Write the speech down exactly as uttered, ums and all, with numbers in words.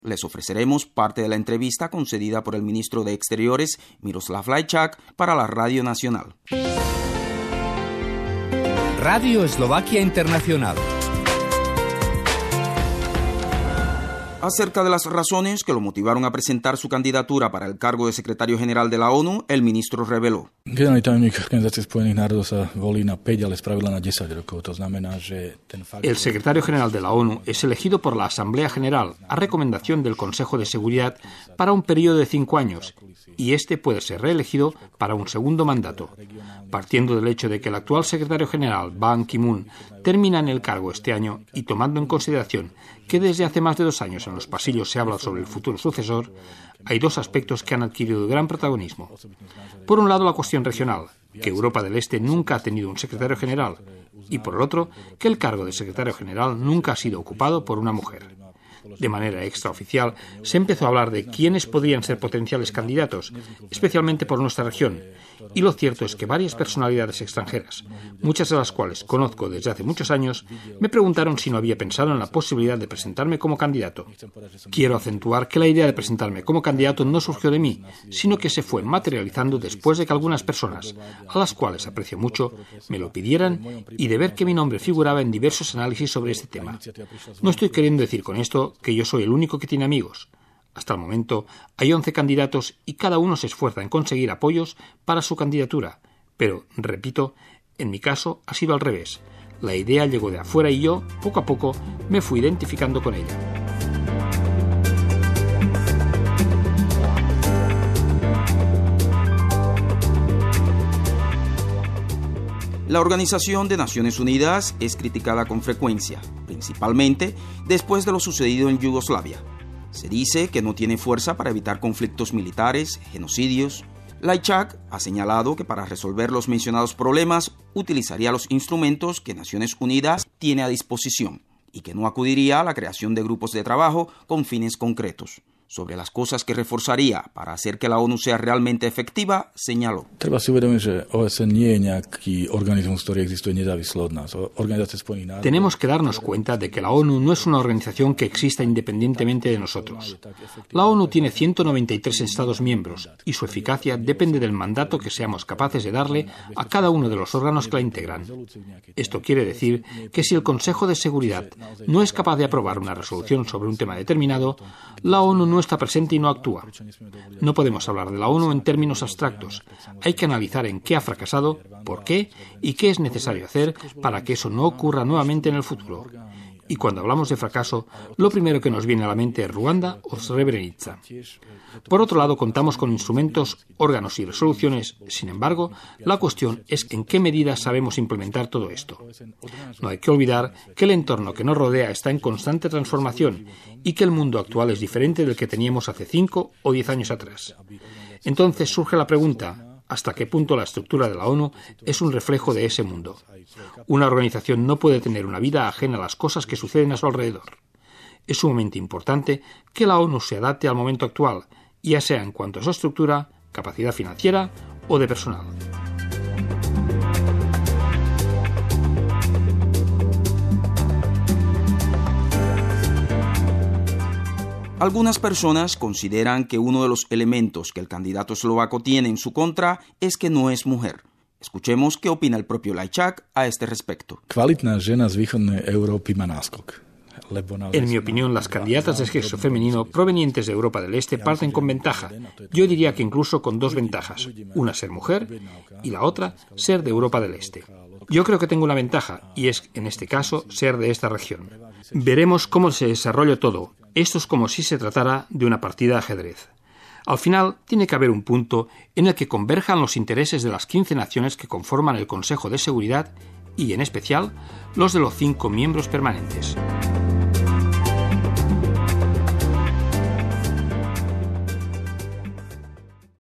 Les ofreceremos parte de la entrevista concedida por el ministro de Exteriores, Miroslav Lajčák, para la Radio Nacional. Radio Eslovaquia Internacional. Acerca de las razones que lo motivaron a presentar su candidatura para el cargo de secretario general de la ONU, el ministro reveló. Generálny tajomník Organizácie spojených národov sa volí na päť, ale spravidla na desať rokov. To znamená, že ten fakt... El secretario general de la ONU es elegido por la Asamblea General a recomendación del Consejo de Seguridad para un periodo de cinco años y este puede ser reelegido para un segundo mandato. Partiendo del hecho de que el actual secretario general, Ban Ki-moon, termina en el cargo este año y tomando en consideración que desde hace más de dos años en los pasillos se habla sobre el futuro sucesor, hay dos aspectos que han adquirido gran protagonismo. Por un lado, la cuestión regional, que Europa del Este nunca ha tenido un secretario general, y por el otro, que el cargo de secretario general nunca ha sido ocupado por una mujer. De manera extraoficial, se empezó a hablar de quiénes podrían ser potenciales candidatos, especialmente por nuestra región, y lo cierto es que varias personalidades extranjeras, muchas de las cuales conozco desde hace muchos años, me preguntaron si no había pensado en la posibilidad de presentarme como candidato. Quiero acentuar que la idea de presentarme como candidato no surgió de mí, sino que se fue materializando después de que algunas personas, a las cuales aprecio mucho, me lo pidieran y de ver que mi nombre figuraba en diversos análisis sobre este tema. No estoy queriendo decir con esto que yo soy el único que tiene amigos. Hasta el momento hay once candidatos y cada uno se esfuerza en conseguir apoyos para su candidatura. Pero, repito, en mi caso ha sido al revés. La idea llegó de afuera y yo, poco a poco, me fui identificando con ella. La Organización de Naciones Unidas es criticada con frecuencia, principalmente después de lo sucedido en Yugoslavia. Se dice que no tiene fuerza para evitar conflictos militares, genocidios. Lajčák ha señalado que para resolver los mencionados problemas utilizaría los instrumentos que Naciones Unidas tiene a disposición y que no acudiría a la creación de grupos de trabajo con fines concretos. Sobre las cosas que reforzaría para hacer que la ONU sea realmente efectiva, señaló. Treba si uvedomiť, že O S N nie je nejaký organizmus, ktorý existuje nezávislo od nás. Organizácia spojených národov. Tenemos que darnos cuenta de que la ONU no es una organización que exista independientemente de nosotros. La ONU tiene ciento noventa y tres Estados miembros y su eficacia depende del mandato que seamos capaces de darle a cada uno de los órganos que la integran. Esto quiere decir que si el Consejo de Seguridad no es capaz de aprobar una resolución sobre un tema determinado, la ONU no está presente y no actúa. No podemos hablar de la ONU en términos abstractos. Hay que analizar en qué ha fracasado, por qué y qué es necesario hacer para que eso no ocurra nuevamente en el futuro. Y cuando hablamos de fracaso, lo primero que nos viene a la mente es Ruanda o Srebrenica. Por otro lado, contamos con instrumentos, órganos y resoluciones. Sin embargo, la cuestión es en qué medida sabemos implementar todo esto. No hay que olvidar que el entorno que nos rodea está en constante transformación y que el mundo actual es diferente del que teníamos hace cinco o diez años atrás. Entonces surge la pregunta: ¿hasta qué punto la estructura de la ONU es un reflejo de ese mundo? Una organización no puede tener una vida ajena a las cosas que suceden a su alrededor. Es sumamente importante que la ONU se adapte al momento actual, ya sea en cuanto a su estructura, capacidad financiera o de personal. Algunas personas consideran que uno de los elementos que el candidato eslovaco tiene en su contra es que no es mujer. Escuchemos qué opina el propio Lajčák a este respecto. Kvalitná žena z východnej Európy má náskok. En mi opinión, las candidatas de sexo femenino provenientes de Europa del Este parten con ventaja. Yo diría que incluso con dos ventajas. Una, ser mujer, y la otra, ser de Europa del Este. Yo creo que tengo una ventaja, y es, en este caso, ser de esta región. Veremos cómo se desarrolla todo. Esto es como si se tratara de una partida de ajedrez. Al final, tiene que haber un punto en el que converjan los intereses de las quince naciones que conforman el Consejo de Seguridad y, en especial, los de los cinco miembros permanentes.